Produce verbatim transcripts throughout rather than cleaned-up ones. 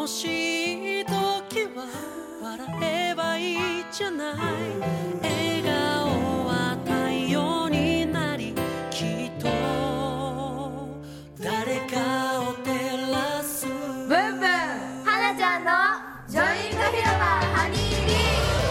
楽しい時は笑えばいいじゃない。笑顔は太陽になり、きっと誰かを照らす。ブンブンはなちゃんのジョイント広場ハニービー。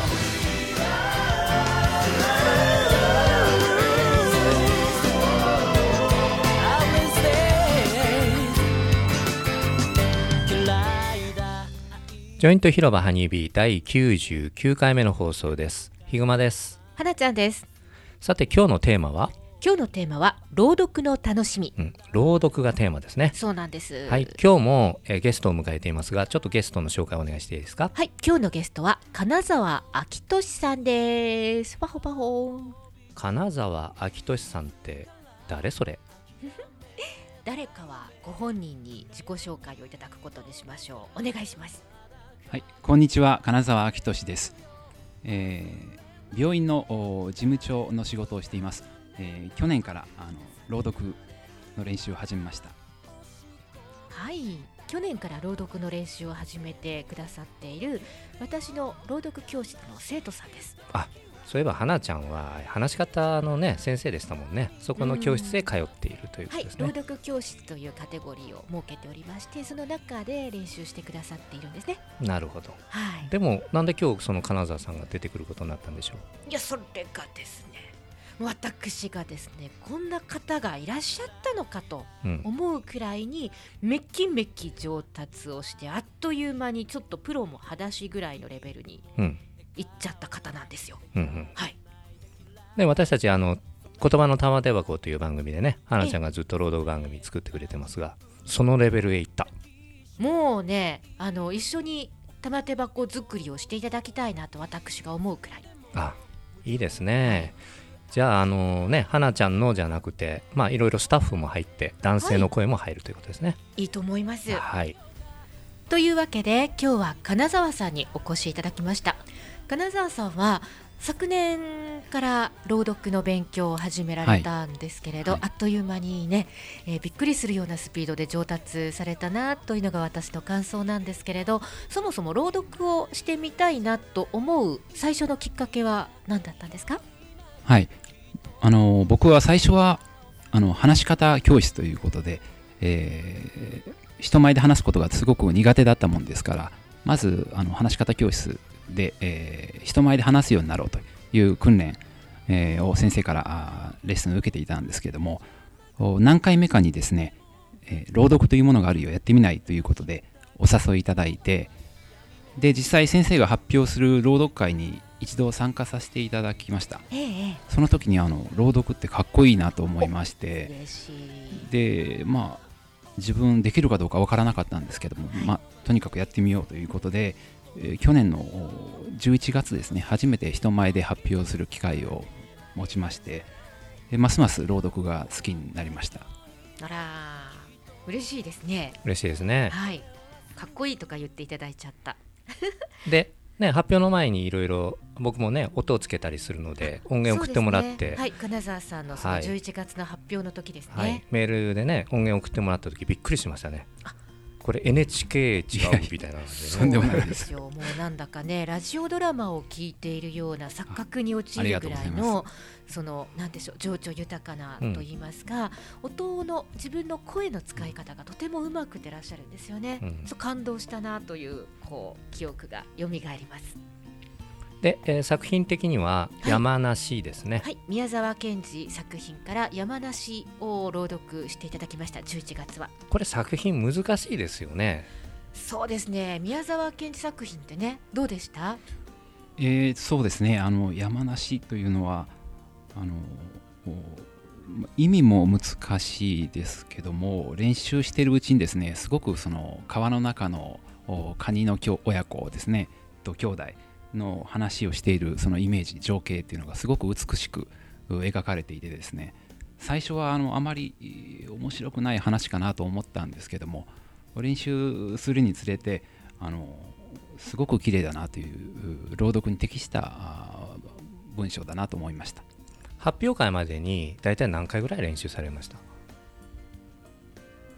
ジョイント広場ハニービーだいきゅうじゅうきゅうかいめの放送です。ひぐまです。 はなちゃんです。 さて今日のテーマは今日のテーマは朗読の楽しみ、 うん、朗読がテーマですね。 そうなんです。 はい、今日も、えー、ゲストを迎えていますが、ちょっとゲストの紹介をお願いしていいですか。 はい、今日のゲストは金沢明俊さんです。パホパホ。 金沢明俊さんって誰それ誰かはご本人に自己紹介をいただくことにしましょう。お願いします。 はい、こんにちは、金沢明俊です。えー、病院の事務長の仕事をしています。えー、去年からあの朗読の練習を始めました。 はい、去年から朗読の練習を始めてくださっている私の朗読教室の生徒さんです。 あ、そういえば花ちゃんは話し方のね先生でしたもんね。そこの教室へ通っているということですね。 はい、朗読教室というカテゴリーを設けておりまして、その中で練習してくださっているんですね。 なるほど、 はい、 でもなんで今日その金沢さんが出てくることになったんでしょう。 いや、それがですね、私がですね、こんな方がいらっしゃったのかと思うくらいにめきめき上達をして、あっという間にちょっとプロも裸足ぐらいのレベルに行っちゃった方なんですよ。うんうん、はい。 で、私たちあの言葉の玉手箱という番組でね、花ちゃんがずっと朗読番組作ってくれてますが、そのレベルへ行った。 もうね、あの一緒に玉手箱作りをしていただきたいなと私が思うくらい。 あ、いいですね。じゃああのね、花ちゃんのじゃなくて、まあいろいろスタッフも入って男性の声も入るということですね。 はい、いいと思います。 はい。 というわけで今日は金沢さんにお越しいただきました。金沢さんは昨年から朗読の勉強を始められたんですけれど、はいはい、あっという間にね、えー、びっくりするようなスピードで上達されたなというのが私の感想なんですけれど、そもそも朗読をしてみたいなと思う最初のきっかけは何だったんですか？ はい、あの僕は最初はあの話し方教室ということで、えー、人前で話すことがすごく苦手だったもんですから、まずあの話し方教室で、えー、人前で話すようになろうという訓練、えー、を先生からレッスンを受けていたんですけれども、何回目かにですね、えー、朗読というものがあるよ、やってみないということでお誘いいただいて、で実際先生が発表する朗読会に一度参加させていただきました。ええ、その時にあの朗読ってかっこいいなと思いまして、嬉しい。でまあ自分できるかどうかわからなかったんですけども、はい、まあ、とにかくやってみようということで、えー、去年のじゅういちがつですね、初めて人前で発表する機会を持ちまして、でますます朗読が好きになりました。 あら、嬉しいですね。 嬉しいですね。 はい、かっこいいとか言っていただいちゃったでね、発表の前にいろいろ僕もね音をつけたりするので音源送ってもらって、 ね、はい、金沢さんのそのじゅういちがつの発表の時ですね、はいはい、 メールでね音源送ってもらった時びっくりしましたね。あ、これ エヌエイチケー 違うみたいなので、ね、 そうなんですよ。 もうなんだかね、ラジオドラマを聞いているような錯覚に陥るぐらいの、そのなんでしょう、情緒豊かなと言いますか、うん、音の自分の声の使い方がとてもうまくてらっしゃるんですよね。うん、そう感動したなというこう記憶が蘇ります。 で、えー、作品的には山梨ですね。 はい、はい、宮沢賢治作品から山梨を朗読していただきました。じゅういちがつはこれ作品難しいですよね。 そうですね、宮沢賢治作品ってね、どうでした？ えー、そうですね、あの山梨というのはあの意味も難しいですけども、練習しているうちにですね、すごくその川の中のカニの親子ですねと兄弟の話をしているそのイメージ、情景っていうのがすごく美しく描かれていてですね、最初はあのあまり面白くない話かなと思ったんですけども、練習するにつれてあのすごく綺麗だなという朗読に適した文章だなと思いました。 発表会までにだいたい何回ぐらい練習されました？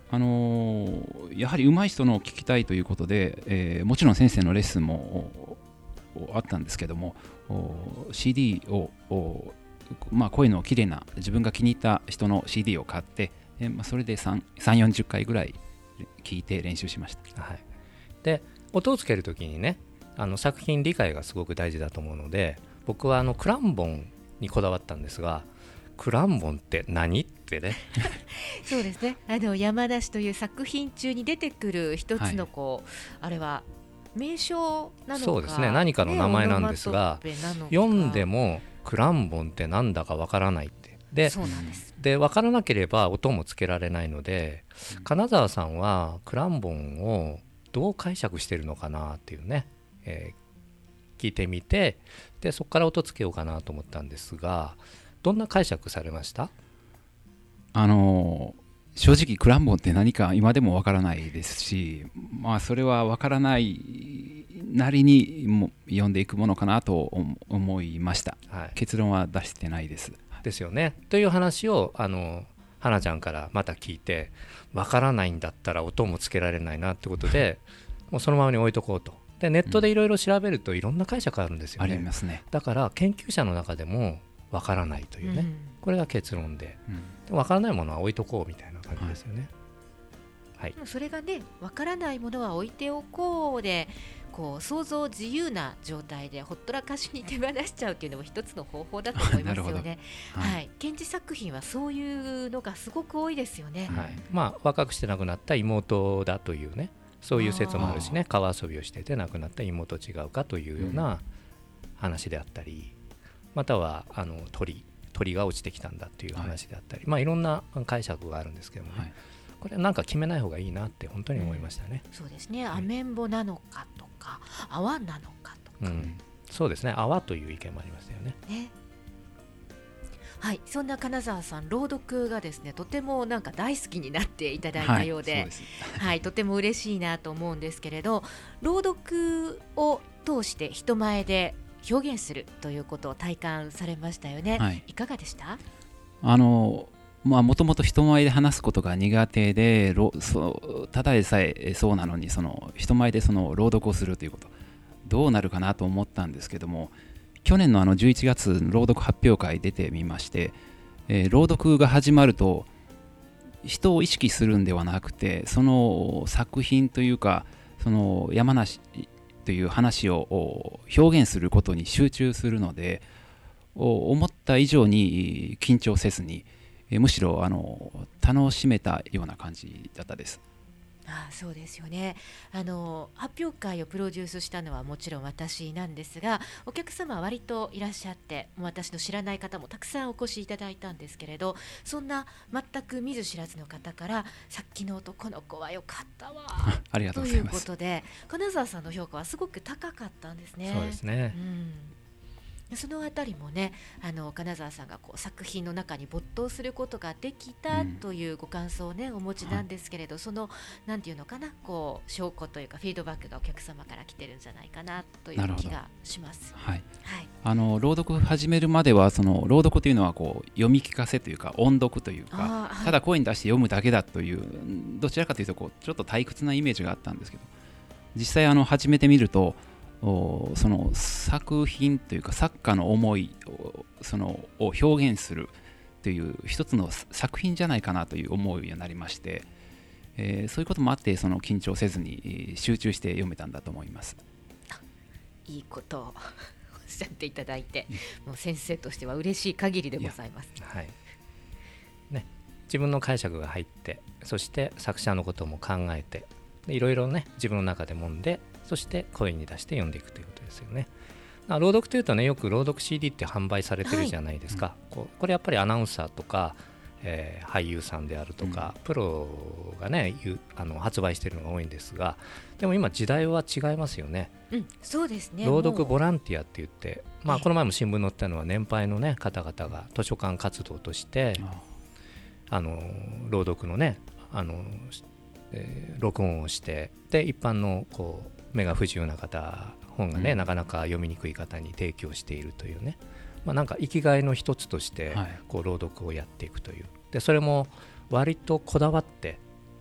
あのーやはり上手い人のを聞きたいということで、えーもちろん先生のレッスンもおあったんですけども、お シーディー をお、まあ、声のきれいな自分が気に入った人の シーディー を買って、えーまあ、それでさんじゅう、よんじゅっかいぐらい聞いて練習しました。 はい、で音をつけるときにね、あの作品理解がすごく大事だと思うので、僕はあのクランボンにこだわったんですが、クランボンって何ってねそうですね、あの山梨という作品中に出てくる一つのこう、はい、あれは名称なのか、 そうですね、何かの名前なんですが、ね、読んでもクランボンってなんだかわからないって、で、そうなんです。で分からなければ音もつけられないので、うん、金沢さんはクランボンをどう解釈してるのかなっていうね、えー、聞いてみて、でそこから音つけようかなと思ったんですが、どんな解釈されました？ あのー、正直クランボンって何か今でもわからないですし、まあそれはわからないなりにも読んでいくものかなと思いました、はい、結論は出してないです。 ですよね。という話をあの花ちゃんからまた聞いて、わからないんだったら音もつけられないなってことでもうそのままに置いとこうと。でネットでいろいろ調べるといろんな解釈あるんですよね、 うん、ありますね。 だから研究者の中でもわからないというね、うん、これが結論で、うん、わからないものは置いとこうみたいな感じですよね、はいはい、 それがね、わからないものは置いておこうで、こう想像自由な状態でほっとらかしに手放しちゃうっていうのも一つの方法だと思いますよねはいはい、賢治作品はそういうのがすごく多いですよね、はい、 まあ、若くして亡くなった妹だというね、そういう説もあるしね、川遊びをしてて亡くなった妹違うかというような話であったり、またはあの 鳥, 鳥が落ちてきたんだという話であったり、はい、まあ、いろんな解釈があるんですけどもね、はい、これなんか決めない方がいいなって本当に思いましたね、 うん、そうですね、アメンボなのかとか泡なのかとか、うん、 そうですね、泡という意見もありましたよね。 ね、はい、そんな金沢さん、朗読がですねとてもなんか大好きになっていただいたようで、はい、そうです、はい、とても嬉しいなと思うんですけれど、朗読を通して人前で表現するということを体感されましたよね、はい、いかがでした？ あのまあ、もともと人前で話すことが苦手で、そただでさえそうなのに、その人前でその朗読をするということ、どうなるかなと思ったんですけども、去年のあのじゅういちがつ朗読発表会出てみまして、えー、朗読が始まると人を意識するんではなくて、その作品というか、その山梨という話を表現することに集中するので、思った以上に緊張せずに、むしろあの楽しめたような感じだったです。 ああ、そうですよね。あの発表会をプロデュースしたのはもちろん私なんですが、お客様は割といらっしゃって、もう私の知らない方もたくさんお越しいただいたんですけれど、そんな全く見ず知らずの方から、さっきの男の子は良かったわありがとうございますということで、金沢さんの評価はすごく高かったんですね。 そうですね、 うん、そのあたりもね、あの金沢さんがこう作品の中に没頭することができたというご感想をね、うん、お持ちなんですけれど、はい、そのなんていうのかな、こう証拠というかフィードバックがお客様から来てるんじゃないかなという気がします。 はいはい、あの朗読始めるまでは、その朗読というのはこう読み聞かせというか音読というか、はい、ただ声に出して読むだけだという、どちらかというとこうちょっと退屈なイメージがあったんですけど、実際あの始めてみると、その作品というか作家の思いを、そのを表現するという一つの作品じゃないかなという思うようになりまして、えー、そういうこともあって、その緊張せずに集中して読めたんだと思います。 いいことをおっしゃっていただいて、もう先生としては嬉しい限りでございます。 はいね、自分の解釈が入って、そして作者のことも考えて、いろいろね自分の中で揉んで、そして声に出して読んでいくということですよね。朗読というとね、よく朗読 シーディー って販売されてるじゃないですか、はい、こ, これやっぱりアナウンサーとか、えー、俳優さんであるとか、うん、プロがねあの発売してるのが多いんですが、でも今時代は違いますよね、 うん、そうですね。 朗読ボランティアって言って、まあ、この前も新聞載ったのは、年配の、ね、方々が図書館活動としてあの朗読のねあのえー、録音をして、で一般のこう目が不自由な方、本がね、うん、なかなか読みにくい方に提供しているというね、まあ、なんか生きがいの一つとしてこう朗読をやっていくという、でそれも割とこだわって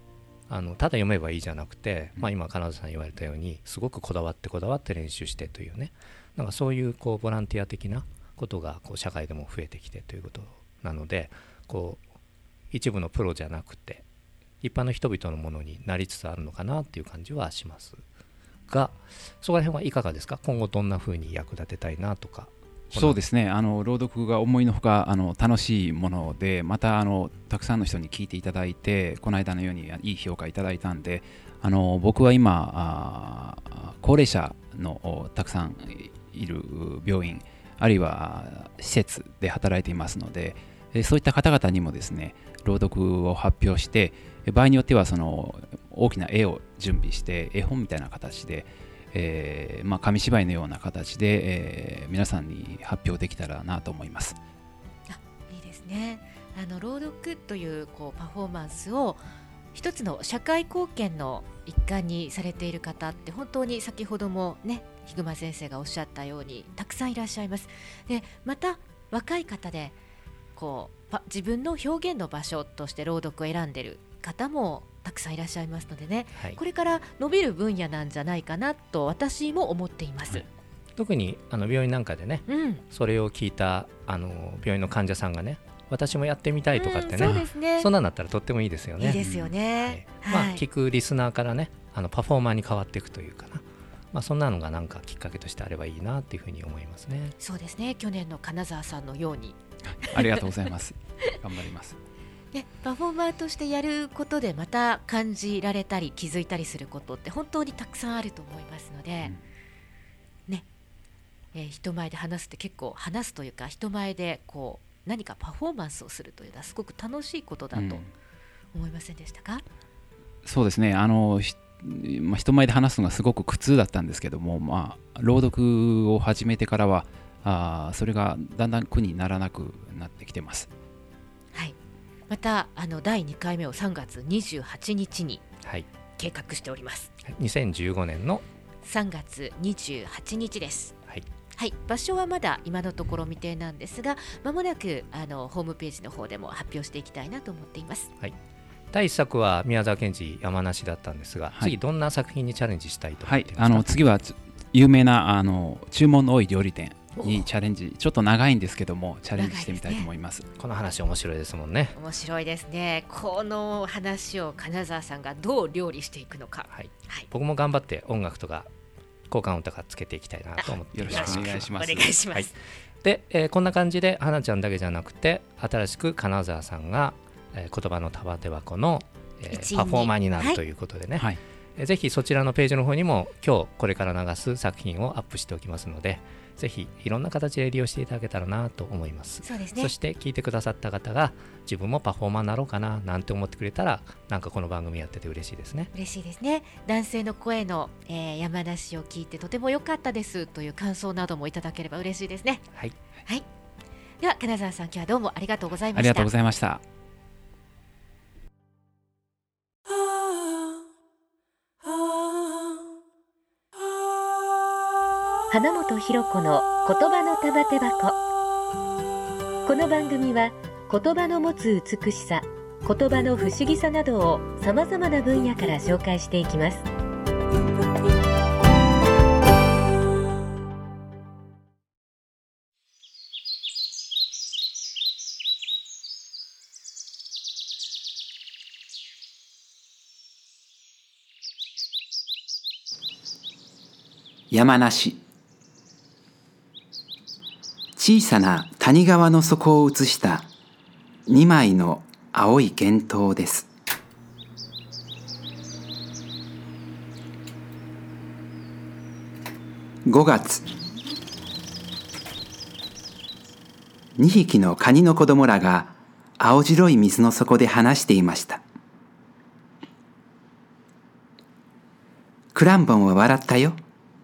あのただ読めばいいじゃなくて、まあ、今金沢さん言われたようにすごくこだわってこだわって練習してというね、なんかそういうこうボランティア的なことがこう社会でも増えてきてということなので、こう一部のプロじゃなくて一般の人々のものになりつつあるのかなっていう感じはしますが、そこら辺はいかがですか？今後どんな風に役立てたいなとか。 そうですね、あの朗読が思いのほかあの楽しいもので、またあのたくさんの人に聞いていただいて、この間のようにいい評価いただいたんで、あの僕は今あ高齢者のたくさんいる病院あるいは施設で働いていますので、そういった方々にもですね朗読を発表して、場合によってはその大きな絵を準備して絵本みたいな形で、えーまあ、紙芝居のような形で、えー、皆さんに発表できたらなと思います。 あ、いいですね。あの朗読という、こうパフォーマンスを一つの社会貢献の一環にされている方って本当に先ほどもねひぐま先生がおっしゃったようにたくさんいらっしゃいます。でまた若い方でこう自分の表現の場所として朗読を選んでいる方もたくさんいらっしゃいますのでね、はい、これから伸びる分野なんじゃないかなと私も思っています、はい、 特にあの病院なんかでね、うん、それを聞いたあの病院の患者さんがね、私もやってみたいとかってね、うん、そうですね、そんなんだったらとってもいいですよね。 いいですよね、 はい、まあ、聞くリスナーからねあのパフォーマーに変わっていくというかな、まあ、そんなのがなんかきっかけとしてあればいいなっていうふうに思いますね。 そうですね、去年の金沢さんのようにありがとうございます頑張ります。 でパフォーマーとしてやることでまた感じられたり気づいたりすることって本当にたくさんあると思いますので、うん、ね、えー、人前で話すって結構話すというか人前でこう何かパフォーマンスをするというのはすごく楽しいことだと思いませんでしたか？うん、 そうですね、あの、まあ、人前で話すのがすごく苦痛だったんですけども、まあ、朗読を始めてからはあそれがだんだん苦にならなくなってきてます。 はい、またあのだいにかいめをさんがつにじゅうはちにちに計画しております、 はい、にせんじゅうごねんのさんがつにじゅうはちにちです。はい、はい、場所はまだ今のところ未定なんですが、まもなくあのホームページの方でも発表していきたいなと思っています。 はい、だいいっさくは宮沢賢治山梨だったんですが、はい、次どんな作品にチャレンジしたいと思っていますか？ はい、あの次は有名なあの注文の多い料理店にチャレンジ、ちょっと長いんですけどもチャレンジしてみたいと思います。 ね、 この話面白いですもんね。 面白いですね。この話を金沢さんがどう料理していくのか、 はいはい、僕も頑張って音楽とか効果音とかつけていきたいなと思っています。 よろしくお願いします。 お願いします。はい、 で、えー、こんな感じで花ちゃんだけじゃなくて新しく金沢さんが、えー、言葉の束手箱の、えー、パフォーマーになるということでね、はい、えー、ぜひそちらのページの方にも今日これから流す作品をアップしておきますので、ぜひいろんな形で利用していただけたらなと思います。 そうですね。 そして聞いてくださった方が自分もパフォーマーになろうかななんて思ってくれたら、なんかこの番組やってて嬉しいですね。 嬉しいですね。男性の声の、えー、山梨を聞いてとても良かったですという感想などもいただければ嬉しいですね。 はい、 はい、では金沢さん、今日はどうもありがとうございました。 ありがとうございました。 花本ひろ子の言葉の束手箱。この番組は言葉の持つ美しさ、言葉の不思議さなどをさまざまな分野から紹介していきます。 山梨。小さな谷川の底を映したにまいの青い幻灯です。ごがつ、にひきのカニの子供らが青白い水の底で話していました。クランボンは笑ったよ。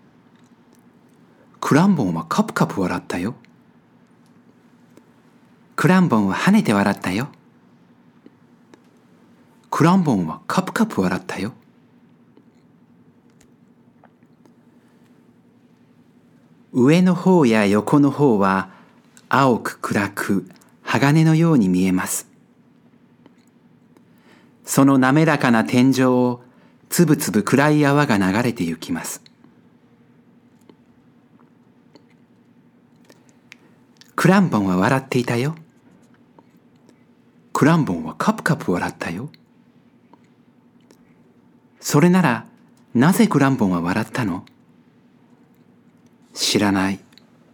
クランボンはカプカプ笑ったよ。クランボンは跳ねて笑ったよ。クランボンはカプカプ笑ったよ。上の方や横の方は青く暗く鋼のように見えます。 その滑らかな天井をつぶつぶ暗い泡が流れてゆきます。クランボンは笑っていたよ。クランボンはカプカプ笑ったよ。それならなぜクランボンは笑ったの？知らない。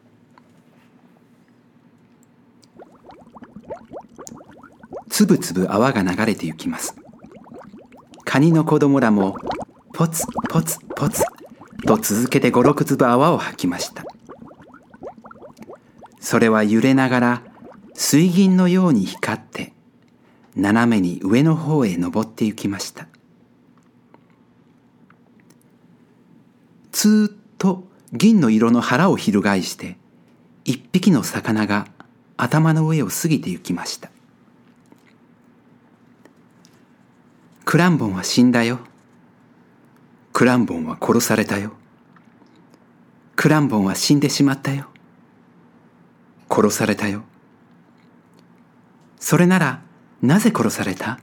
つぶつぶ泡が流れてゆきます。カニの子供らもポツポツポツと続けて五六粒泡を吐きました。それは揺れながら水銀のように光って斜めに上の方へ登ってゆきました。つーっと銀の色の腹を翻して一匹の魚が頭の上を過ぎてゆきました。クランボンは死んだよ。クランボンは殺されたよ。クランボンは死んでしまったよ。殺されたよ。それならなぜ殺された？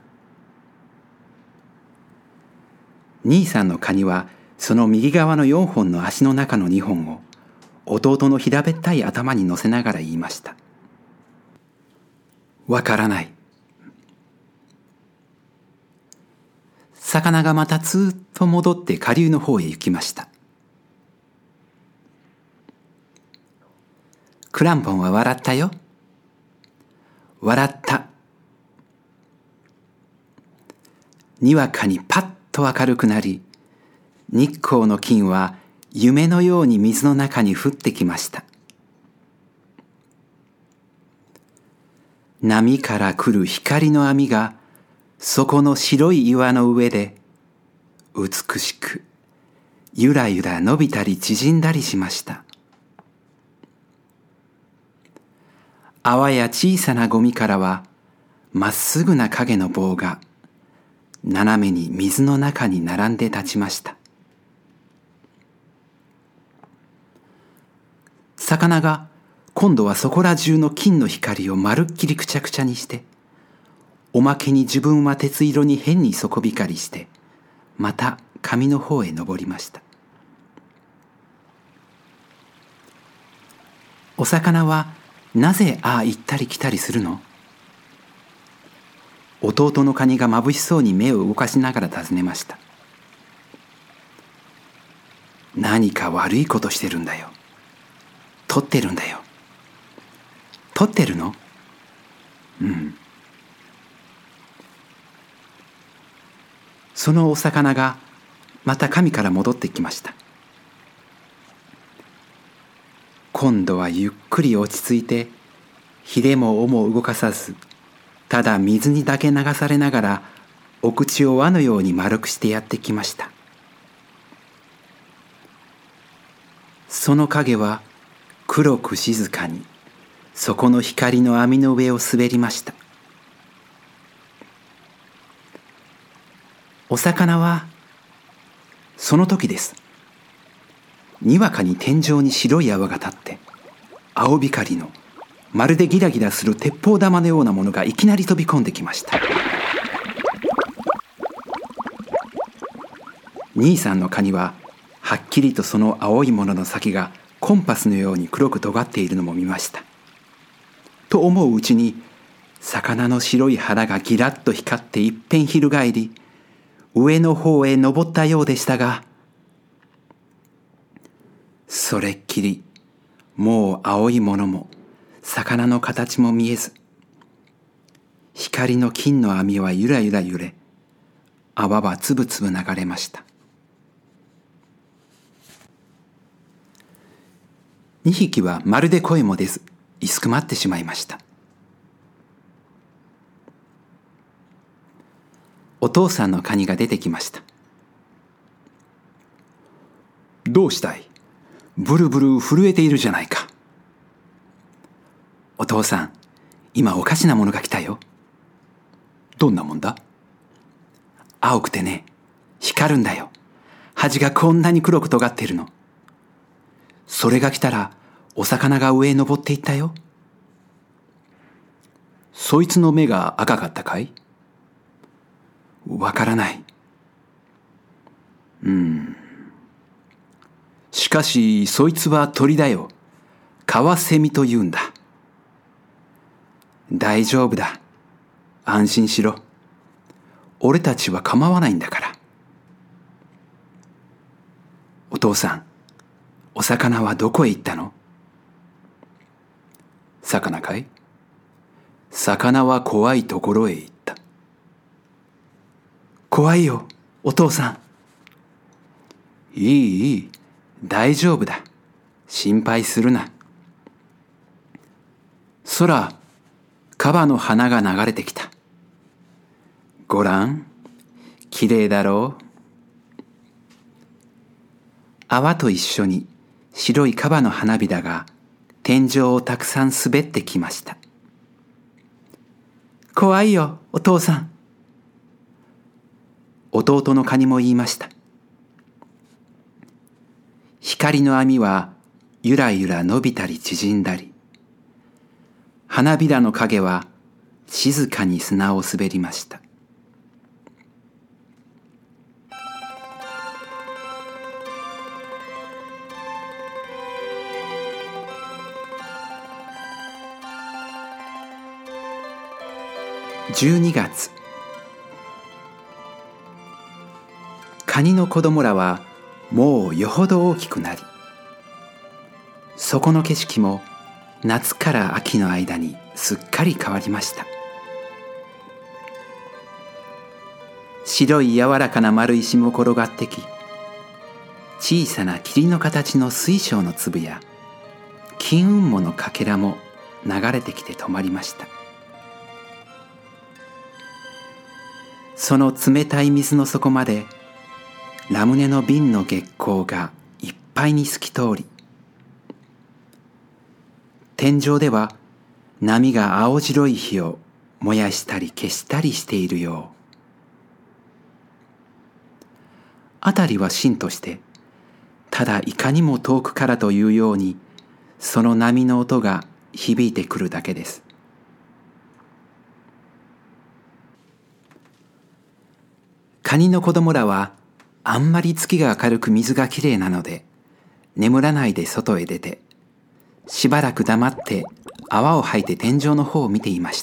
兄さんのカニはその右側のよんほんの足の中のにほんを弟の平べったい頭に乗せながら言いました。わからない。魚がまたつーっと戻って下流の方へ行きました。クランボンは笑ったよ。笑った。にわかにパッと明るくなり、日光の金は夢のように水の中に降ってきました。波から来る光の網がそこの白い岩の上で美しくゆらゆら伸びたり縮んだりしました。泡や小さなゴミからはまっすぐな影の棒が斜めに水の中に並んで立ちました。魚が今度はそこら中の金の光をまるっきりくちゃくちゃにして、おまけに自分は鉄色に変に底光りして、また上の方へ登りました。お魚はなぜああ行ったり来たりするの？弟のカニがまぶしそうに目を動かしながら尋ねました。何か悪いことしてるんだよ。取ってるんだよ。取ってるの？うん。そのお魚がまた神から戻ってきました。今度はゆっくり落ち着いて、ひれも尾も動かさず、ただ水にだけ流されながらお口を輪のように丸くしてやってきました。その影は黒く静かにそこの光の網の上を滑りました。お魚はその時です。にわかに天井に白い泡が立って、青光のまるでギラギラする鉄砲玉のようなものがいきなり飛び込んできました。兄さんのカニははっきりとその青いものの先がコンパスのように黒く尖っているのも見ました。と思ううちに魚の白い腹がギラッと光って一変翻り、上の方へ登ったようでしたが、それっきりもう青いものも魚の形も見えず、光の金の網はゆらゆら揺れ、泡はつぶつぶ流れました。二匹はまるで声も出ず居すくまってしまいました。お父さんのカニが出てきました。どうしたい？ブルブル震えているじゃないか。お父さん、今おかしなものが来たよ。どんなもんだ？青くてね、光るんだよ。端がこんなに黒く尖っているの。それが来たらお魚が上へ登っていったよ。そいつの目が赤かったかい？ わからない。うん。しかし、そいつは鳥だよ。カワセミと言うんだ。大丈夫だ。安心しろ。俺たちは構わないんだから。お父さん、お魚はどこへ行ったの？魚かい？魚は怖いところへ行った。怖いよ、お父さん。いい、いい、大丈夫だ。心配するな。空、カバの花が流れてきた。ごらん、きれいだろう。泡と一緒に白いカバの花びらが天井をたくさん滑ってきました。怖いよ、お父さん。弟のカニも言いました。光の網はゆらゆら伸びたり縮んだり、花びらの影は静かに砂を滑りました。じゅうにがつ、カニの子供らはもうよほど大きくなり、そこの景色も夏から秋の間にすっかり変わりました。白い柔らかな丸石も転がってき、小さな霧の形の水晶の粒や金雲母のかけらも流れてきて止まりました。その冷たい水の底までラムネの瓶の月光がいっぱいに透き通り、天井では波が青白い火を燃やしたり消したりしているよう。あたりは芯として、ただいかにも遠くからというようにその波の音が響いてくるだけです。カニの子供らはあんまり月が明るく水がきれいなので眠らないで外へ出て、しばらく黙って泡を吐いて天井の方を見ていました。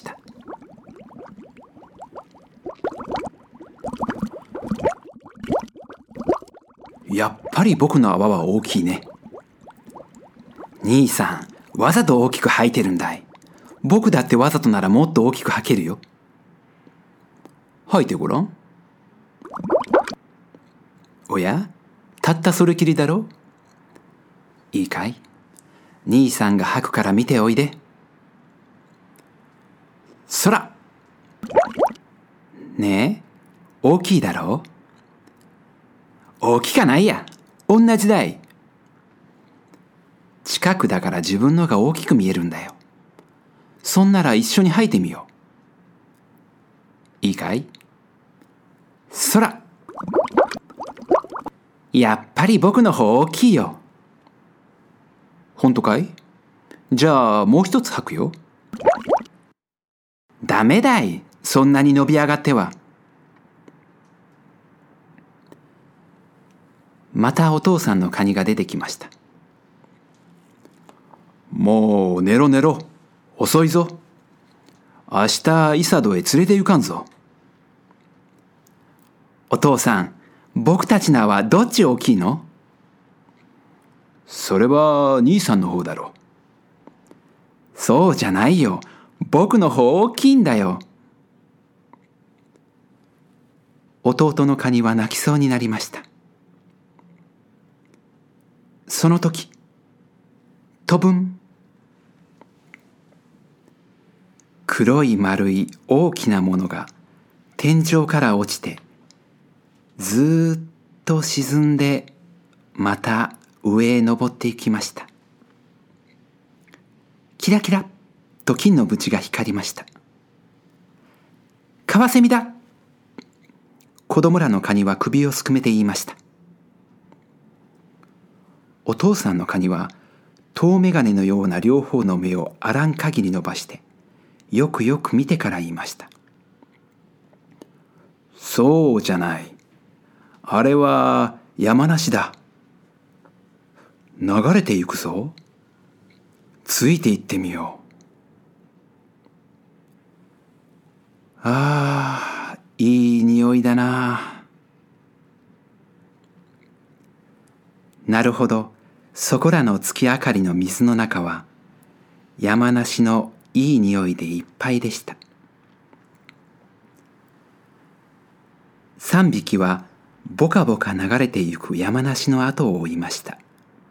やっぱり僕の泡は大きいね。兄さん、わざと大きく吐いてるんだい。僕だってわざとならもっと大きく吐けるよ。吐いてごらん。おや、たったそれきりだろ。いいかい、兄さんが吐くから見ておいで。そら。ねえ、大きいだろう。大きかないや、同じだい。近くだから自分のが大きく見えるんだよ。そんなら一緒に吐いてみよう。いいかい。そら。やっぱり僕の方大きいよ。本当かい？じゃあもう一つ吐くよ。ダメだい、そんなに伸び上がっては。またお父さんのカニが出てきました。もう寝ろ寝ろ、遅いぞ。明日イサドへ連れて行かんぞ。お父さん、僕たちのはどっち大きいの？それは兄さんの方だろう。そうじゃないよ。僕の方大きいんだよ。弟のカニは泣きそうになりました。その時、とぶん。黒い丸い大きなものが天井から落ちて、ずーっと沈んでまた上へ登っていきました。キラキラと金の縁が光りました。カワセミだ。子供らのカニは首をすくめて言いました。お父さんのカニは遠眼鏡のような両方の目をあらん限り伸ばしてよくよく見てから言いました。 そうじゃない。あれは山梨だ。流れてゆくぞ。ついて行ってみよう。ああ、いい匂いだな。なるほど、そこらの月明かりの水の中は山梨のいい匂いでいっぱいでした。三匹はぼかぼか流れてゆく山梨の後を追いました。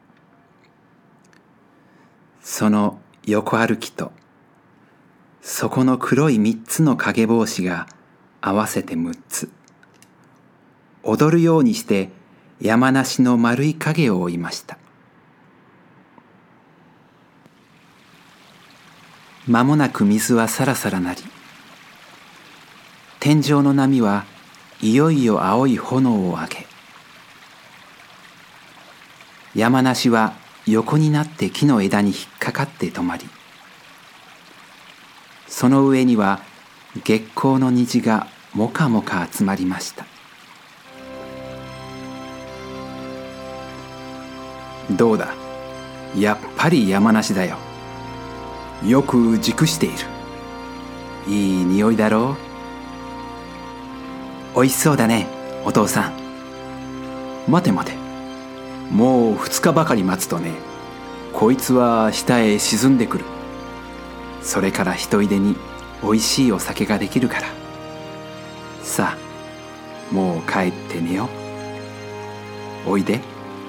その横歩きと、そこの黒い三つの影帽子が合わせて六つ。踊るようにして山梨の丸い影を追いました。間もなく水はさらさらなり、天井の波はいよいよ青い炎を上げ、山梨は横になって木の枝に引っかかって止まり、その上には月光の虹がもかもか集まりました。どうだ、やっぱり山梨だよ。よく熟している。いい匂いだろう。おいしそうだね、お父さん。待て待て、もう二日ばかり待つとね、こいつは下へ沈んでくる。それから一人でにおいしいお酒ができるから。さあ、もう帰って寝よう。おいで。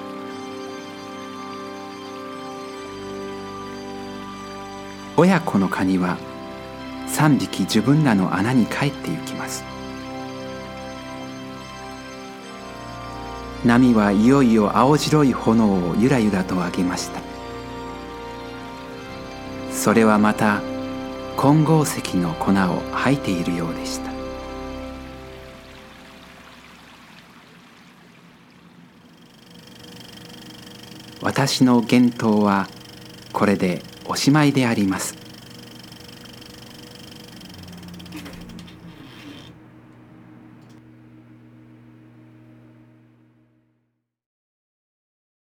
親子のカニは三匹自分らの穴に帰って行きます。波はいよいよ青白い炎をゆらゆらと上げました。それはまた金剛石の粉を吐いているようでした。私の幻冬はこれでおしまいであります。